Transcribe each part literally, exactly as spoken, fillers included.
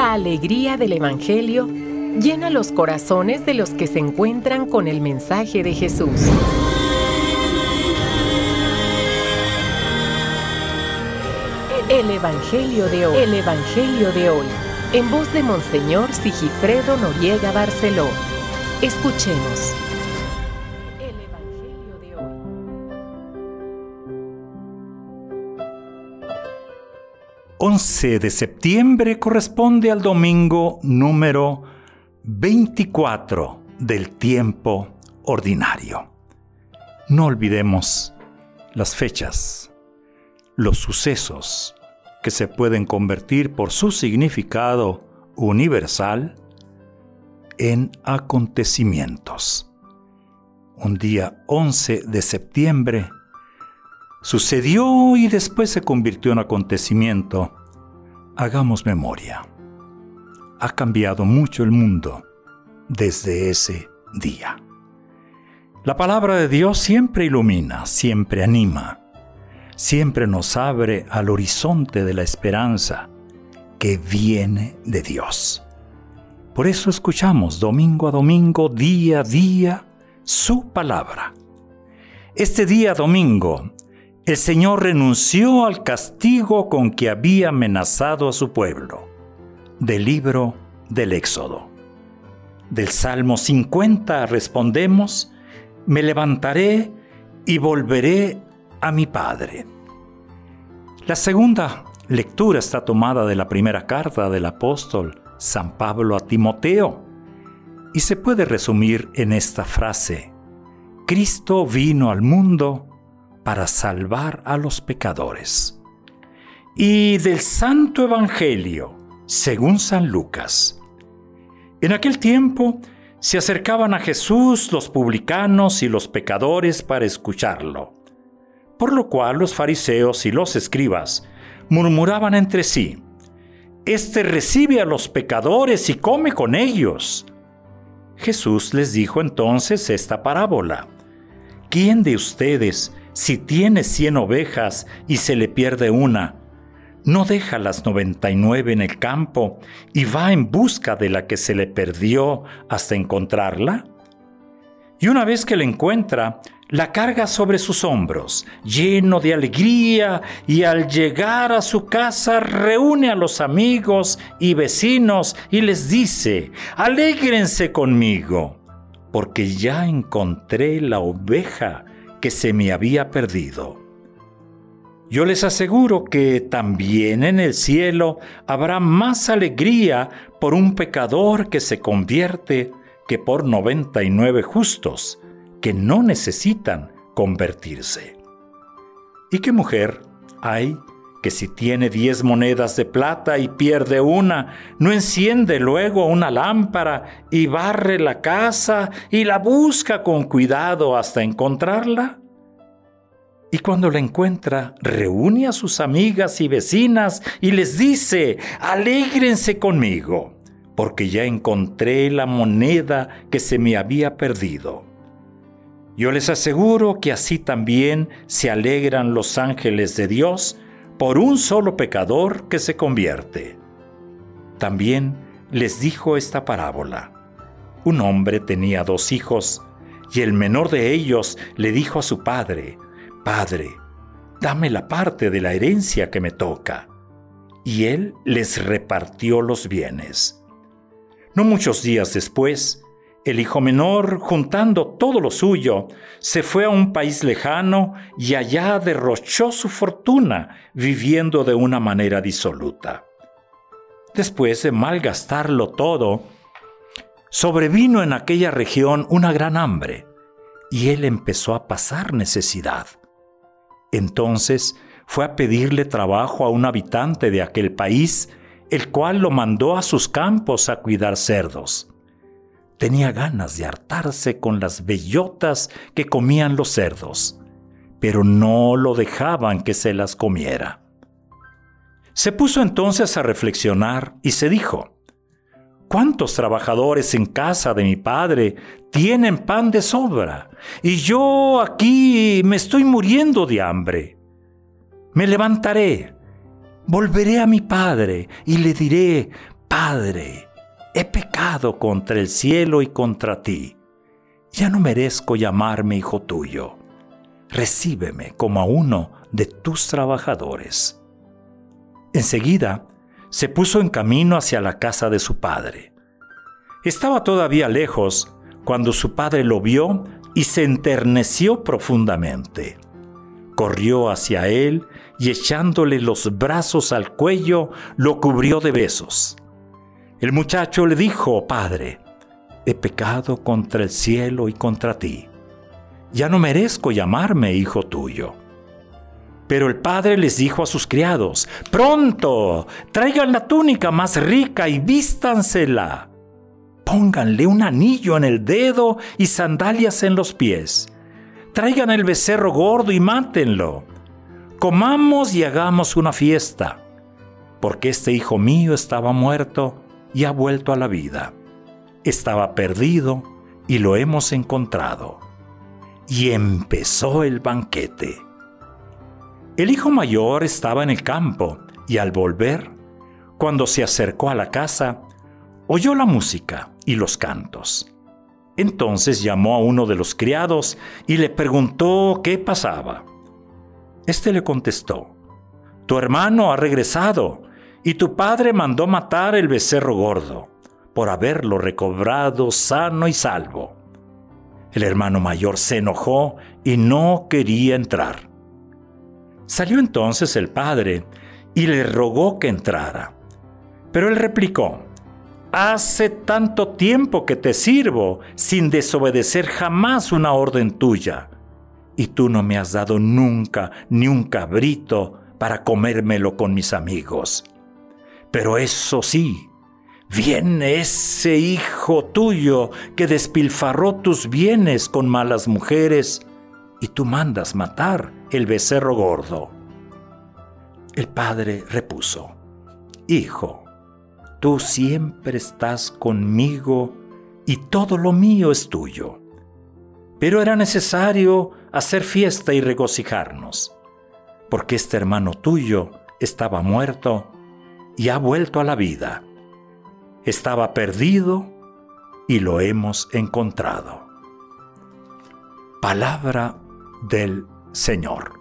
La alegría del Evangelio llena los corazones de los que se encuentran con el mensaje de Jesús. El Evangelio de hoy. El Evangelio de hoy. En voz de Monseñor Sigifredo Noriega Barceló. Escuchemos. El Evangelio de hoy. once de septiembre corresponde al domingo número veinticuatro del tiempo ordinario. No olvidemos las fechas, los sucesos que se pueden convertir por su significado universal en acontecimientos. Un día once de septiembre sucedió y después se convirtió en acontecimiento. Hagamos memoria. Ha cambiado mucho el mundo desde ese día. La palabra de Dios siempre ilumina, siempre anima, siempre nos abre al horizonte de la esperanza que viene de Dios. Por eso escuchamos domingo a domingo, día a día, su palabra. Este día domingo, el Señor renunció al castigo con que había amenazado a su pueblo. Del libro del Éxodo. Del Salmo cincuenta respondemos: me levantaré y volveré a mi Padre. La segunda lectura está tomada de la primera carta del apóstol San Pablo a Timoteo y se puede resumir en esta frase: Cristo vino al mundo para salvar a los pecadores. Y del Santo Evangelio, según San Lucas. En aquel tiempo se acercaban a Jesús los publicanos y los pecadores para escucharlo, por lo cual los fariseos y los escribas murmuraban entre sí: Este recibe a los pecadores y come con ellos. Jesús les dijo entonces esta parábola: ¿Quién de ustedes, si tiene cien ovejas y se le pierde una, no deja las noventa y nueve en el campo y va en busca de la que se le perdió hasta encontrarla? Y una vez que la encuentra, la carga sobre sus hombros, lleno de alegría, y al llegar a su casa reúne a los amigos y vecinos y les dice: «Alégrense conmigo, porque ya encontré la oveja que se me había perdido». Yo les aseguro que también en el cielo habrá más alegría por un pecador que se convierte que por noventa y nueve justos que no necesitan convertirse. ¿Y qué mujer hay que si tiene diez monedas de plata y pierde una, no enciende luego una lámpara y barre la casa y la busca con cuidado hasta encontrarla? Y cuando la encuentra, reúne a sus amigas y vecinas y les dice: «Alégrense conmigo, porque ya encontré la moneda que se me había perdido». Yo les aseguro que así también se alegran los ángeles de Dios por un solo pecador que se convierte. También les dijo esta parábola: Un hombre tenía dos hijos, y el menor de ellos le dijo a su padre: «Padre, dame la parte de la herencia que me toca». Y él les repartió los bienes. No muchos días después, el hijo menor, juntando todo lo suyo, se fue a un país lejano y allá derrochó su fortuna, viviendo de una manera disoluta. Después de malgastarlo todo, sobrevino en aquella región una gran hambre, y él empezó a pasar necesidad. Entonces fue a pedirle trabajo a un habitante de aquel país, el cual lo mandó a sus campos a cuidar cerdos. Tenía ganas de hartarse con las bellotas que comían los cerdos, pero no lo dejaban que se las comiera. Se puso entonces a reflexionar y se dijo: ¿Cuántos trabajadores en casa de mi padre tienen pan de sobra? Y yo aquí me estoy muriendo de hambre. Me levantaré, volveré a mi padre y le diré: Padre, he pecado contra el cielo y contra ti. Ya no merezco llamarme hijo tuyo. Recíbeme como a uno de tus trabajadores. Enseguida se puso en camino hacia la casa de su padre. Estaba todavía lejos cuando su padre lo vio y se enterneció profundamente. Corrió hacia él y echándole los brazos al cuello, lo cubrió de besos. El muchacho le dijo: Padre, he pecado contra el cielo y contra ti. Ya no merezco llamarme hijo tuyo. Pero el padre les dijo a sus criados: ¡Pronto! Traigan la túnica más rica y vístansela. Pónganle un anillo en el dedo y sandalias en los pies. Traigan el becerro gordo y mátenlo. Comamos y hagamos una fiesta, porque este hijo mío estaba muerto y ha vuelto a la vida. Estaba perdido y lo hemos encontrado. Y empezó el banquete. El hijo mayor estaba en el campo y al volver, cuando se acercó a la casa, oyó la música y los cantos. Entonces llamó a uno de los criados y le preguntó qué pasaba. Este le contestó: Tu hermano ha regresado y tu padre mandó matar el becerro gordo por haberlo recobrado sano y salvo. El hermano mayor se enojó y no quería entrar. Salió entonces el padre y le rogó que entrara. Pero él replicó: Hace tanto tiempo que te sirvo sin desobedecer jamás una orden tuya, y tú no me has dado nunca ni un cabrito para comérmelo con mis amigos. Pero eso sí, viene ese hijo tuyo que despilfarró tus bienes con malas mujeres, y tú mandas matar el becerro gordo. El padre repuso: Hijo, tú siempre estás conmigo y todo lo mío es tuyo. Pero era necesario hacer fiesta y regocijarnos, porque este hermano tuyo estaba muerto y ha vuelto a la vida. Estaba perdido y lo hemos encontrado. Palabra del Señor.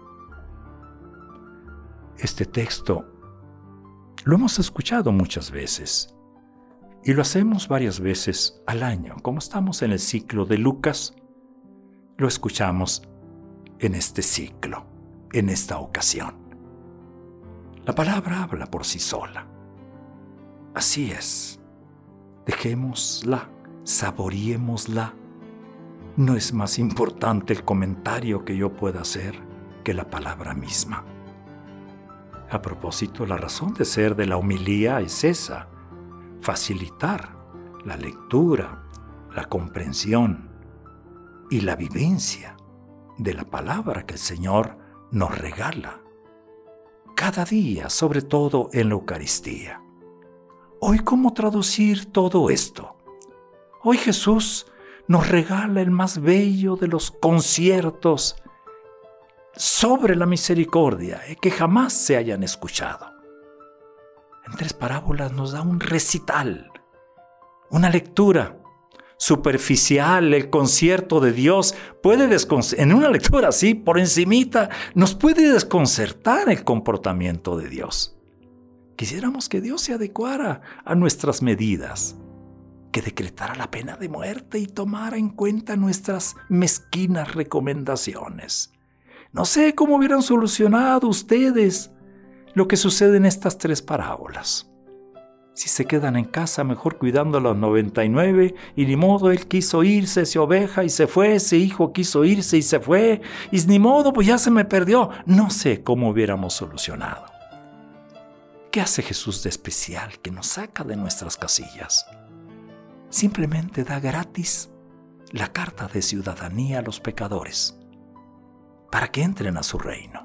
Este texto lo hemos escuchado muchas veces y lo hacemos varias veces al año. Como estamos en el ciclo de Lucas, lo escuchamos en este ciclo, en esta ocasión. La palabra habla por sí sola. Así es. Dejémosla, saboreémosla. No es más importante el comentario que yo pueda hacer que la palabra misma. A propósito, la razón de ser de la homilía es esa: facilitar la lectura, la comprensión y la vivencia de la palabra que el Señor nos regala cada día, sobre todo en la Eucaristía. Hoy, ¿cómo traducir todo esto? Hoy Jesús nos regala el más bello de los conciertos sobre la misericordia eh, que jamás se hayan escuchado. En tres parábolas nos da un recital, una lectura superficial. El concierto de Dios puede desconcertar, en una lectura así, por encimita, nos puede desconcertar el comportamiento de Dios. Quisiéramos que Dios se adecuara a nuestras medidas, que decretara la pena de muerte y tomara en cuenta nuestras mezquinas recomendaciones. No sé cómo hubieran solucionado ustedes lo que sucede en estas tres parábolas. Si se quedan en casa, mejor cuidando a los noventa y nueve, y ni modo, él quiso irse, esa oveja, y se fue, ese hijo quiso irse y se fue, y ni modo, pues ya se me perdió. No sé cómo hubiéramos solucionado. ¿Qué hace Jesús de especial que nos saca de nuestras casillas? Simplemente da gratis la carta de ciudadanía a los pecadores, para que entren a su reino.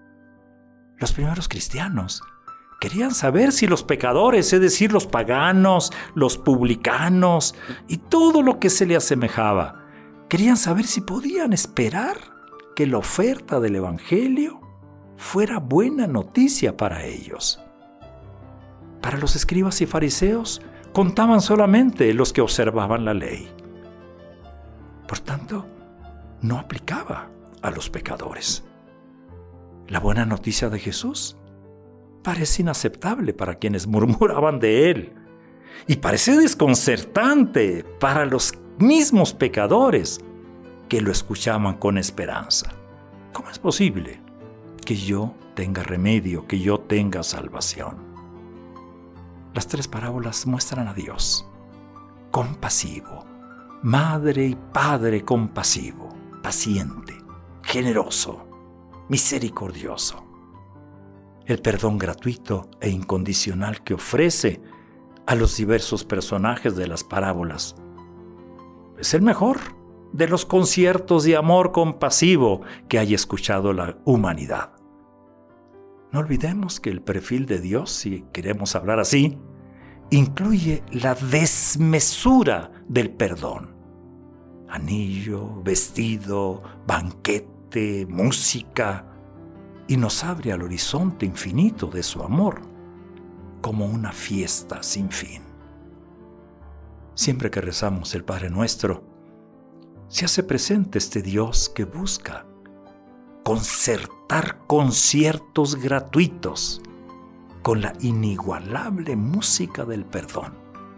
Los primeros cristianos querían saber si los pecadores, es decir, los paganos, los publicanos y todo lo que se le asemejaba, querían saber si podían esperar que la oferta del Evangelio fuera buena noticia para ellos. Para Para los escribas y fariseos contaban solamente los que observaban la ley. Por tanto, no aplicaba a los pecadores. La buena noticia de Jesús parece inaceptable para quienes murmuraban de él y parece desconcertante para los mismos pecadores que lo escuchaban con esperanza. ¿Cómo es posible que yo tenga remedio, que yo tenga salvación? Las tres parábolas muestran a Dios compasivo, madre y padre compasivo, paciente, generoso, misericordioso. El perdón gratuito e incondicional que ofrece a los diversos personajes de las parábolas es el mejor de los conciertos de amor compasivo que haya escuchado la humanidad. No olvidemos que el perfil de Dios, si queremos hablar así, incluye la desmesura del perdón. Anillo, vestido, banquete, música, y nos abre al horizonte infinito de su amor, como una fiesta sin fin. Siempre que rezamos el Padre Nuestro, se hace presente este Dios que busca concertar conciertos gratuitos con la inigualable música del perdón.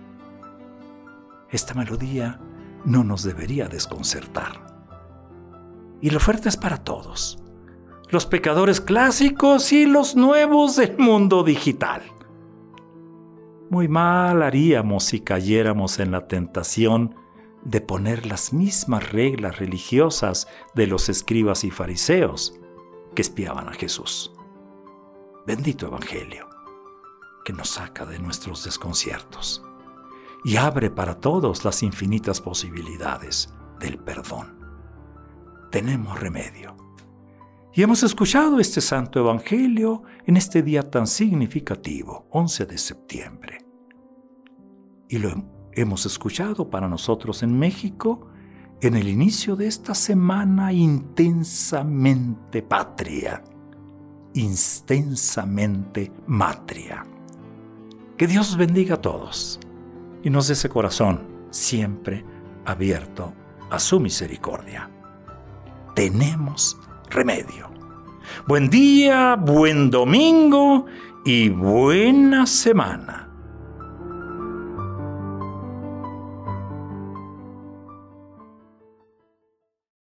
Esta melodía no nos debería desconcertar. Y la oferta es para todos, los pecadores clásicos y los nuevos del mundo digital. Muy mal haríamos si cayéramos en la tentación de poner las mismas reglas religiosas de los escribas y fariseos que espiaban a Jesús. Bendito Evangelio, que nos saca de nuestros desconciertos y abre para todos las infinitas posibilidades del perdón. Tenemos remedio. Y hemos escuchado este Santo Evangelio en este día tan significativo, once de septiembre. Y lo hemos escuchado para nosotros en México en el inicio de esta semana intensamente patria, intensamente matria. Que Dios bendiga a todos y nos dé ese corazón siempre abierto a su misericordia. Tenemos remedio. Buen día, buen domingo y buena semana.